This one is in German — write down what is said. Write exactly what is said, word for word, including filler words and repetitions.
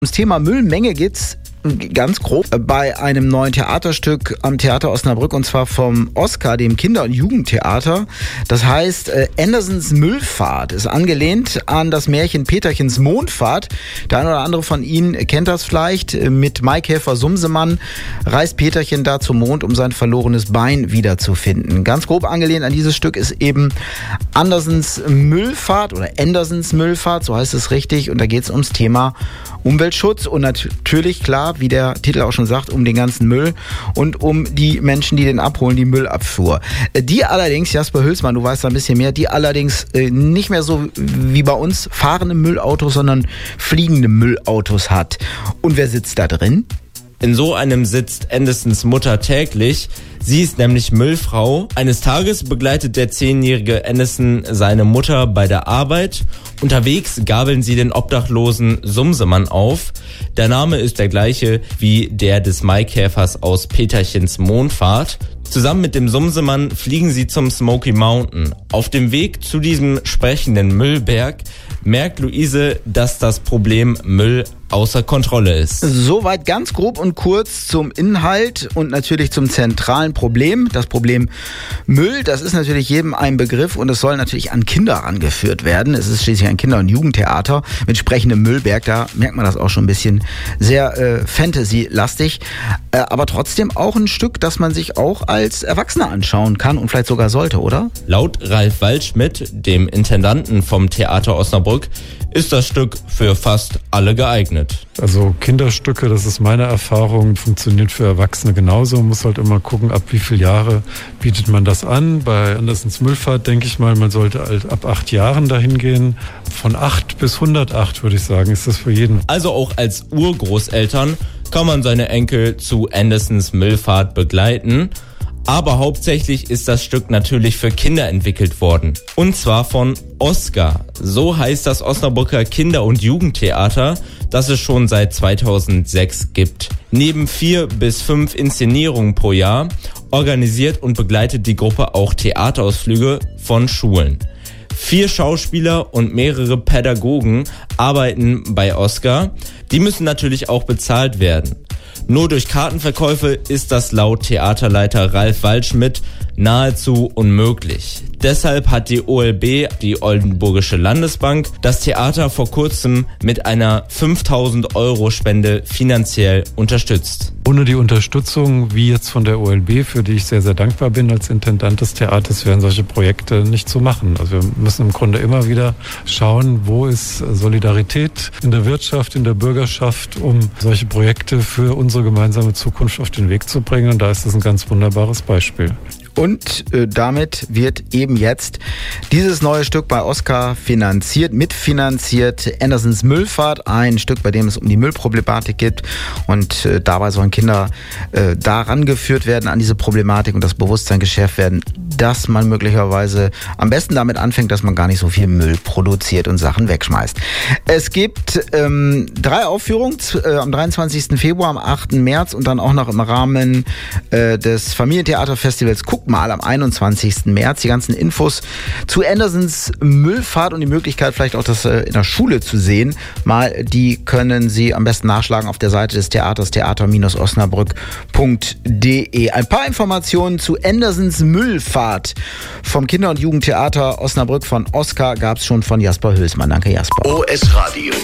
Das Thema Müllmenge geht's ganz grob bei einem neuen Theaterstück am Theater Osnabrück, und zwar vom Oskar, dem Kinder- und Jugendtheater. Das heißt, Andersens Müllfahrt ist angelehnt an das Märchen Peterchens Mondfahrt. Der eine oder andere von Ihnen kennt das vielleicht. Mit Maikäfer Sumsemann reist Peterchen da zum Mond, um sein verlorenes Bein wiederzufinden. Ganz grob angelehnt an dieses Stück ist eben Andersens Müllfahrt oder Andersens Müllfahrt, so heißt es richtig. Und da geht es ums Thema Umweltschutz und natürlich, klar, wie der Titel auch schon sagt, um den ganzen Müll und um die Menschen, die den abholen, die Müllabfuhr. Die allerdings, Jasper Hülsmann, du weißt da ein bisschen mehr, die allerdings nicht mehr so wie bei uns fahrende Müllautos, sondern fliegende Müllautos hat. Und wer sitzt da drin? In so einem sitzt Andersens Mutter täglich. Sie ist nämlich Müllfrau. Eines Tages begleitet der zehnjährige Andersen seine Mutter bei der Arbeit. Unterwegs gabeln sie den obdachlosen Sumsemann auf. Der Name ist der gleiche wie der des Maikäfers aus Peterchens Mondfahrt. Zusammen mit dem Sumsemann fliegen sie zum Smoky Mountain. Auf dem Weg zu diesem sprechenden Müllberg merkt Luise, dass das Problem Müll außer Kontrolle ist. Soweit ganz grob und kurz zum Inhalt und natürlich zum zentralen Problem. Das Problem Müll, das ist natürlich jedem ein Begriff und es soll natürlich an Kinder angeführt werden. Es ist schließlich ein Kinder- und Jugendtheater mit sprechendem Müllberg. Da merkt man das auch schon ein bisschen sehr äh, Fantasy-lastig. Äh, aber trotzdem auch ein Stück, das man sich auch als Erwachsener anschauen kann und vielleicht sogar sollte, oder? Laut Ralf Waldschmidt, dem Intendanten vom Theater Osnabrück, ist das Stück für fast alle geeignet. Also Kinderstücke, das ist meine Erfahrung, funktionieren für Erwachsene genauso. Man muss halt immer gucken, ab wie viele Jahre bietet man das an. Bei Andersens Müllfahrt denke ich mal, man sollte halt ab acht Jahren dahin gehen. Von acht bis hundertacht würde ich sagen, ist das für jeden. Also auch als Urgroßeltern kann man seine Enkel zu Andersens Müllfahrt begleiten. Aber hauptsächlich ist das Stück natürlich für Kinder entwickelt worden. Und zwar von Oskar. So heißt das Osnabrücker Kinder- und Jugendtheater, das es schon seit zweitausendsechs gibt. Neben vier bis fünf Inszenierungen pro Jahr organisiert und begleitet die Gruppe auch Theaterausflüge von Schulen. Vier Schauspieler und mehrere Pädagogen arbeiten bei Oskar. Die müssen natürlich auch bezahlt werden. Nur durch Kartenverkäufe ist das laut Theaterleiter Ralf Waldschmidt nahezu unmöglich. Deshalb hat die O L B, die Oldenburgische Landesbank, das Theater vor kurzem mit einer fünftausend Euro Spende finanziell unterstützt. Ohne die Unterstützung, wie jetzt von der O L B, für die ich sehr, sehr dankbar bin als Intendant des Theaters, wären solche Projekte nicht zu machen. Also wir müssen im Grunde immer wieder schauen, wo ist Solidarität in der Wirtschaft, in der Bürgerschaft, um solche Projekte für unsere gemeinsame Zukunft auf den Weg zu bringen. Und da ist das ein ganz wunderbares Beispiel. Und äh, damit wird eben jetzt dieses neue Stück bei Oskar finanziert, mitfinanziert. Andersens Müllfahrt, ein Stück, bei dem es um die Müllproblematik geht. Und äh, dabei sollen Kinder äh, daran geführt werden, an diese Problematik und das Bewusstsein geschärft werden, dass man möglicherweise am besten damit anfängt, dass man gar nicht so viel Müll produziert und Sachen wegschmeißt. Es gibt ähm, drei Aufführungen äh, am dreiundzwanzigsten Februar, am achten März und dann auch noch im Rahmen äh, des Familientheaterfestivals Guck mal am einundzwanzigsten März. Die ganzen Infos zu Andersens Müllfahrt und die Möglichkeit, vielleicht auch das äh, in der Schule zu sehen, mal, die können Sie am besten nachschlagen auf der Seite des Theaters, theater Bindestrich osnabrück Punkt de. Ein paar Informationen zu Andersens Müllfahrt vom Kinder- und Jugendtheater Osnabrück von Oskar gab es schon von Jasper Hülsmann. Danke, Jasper. O S Radio.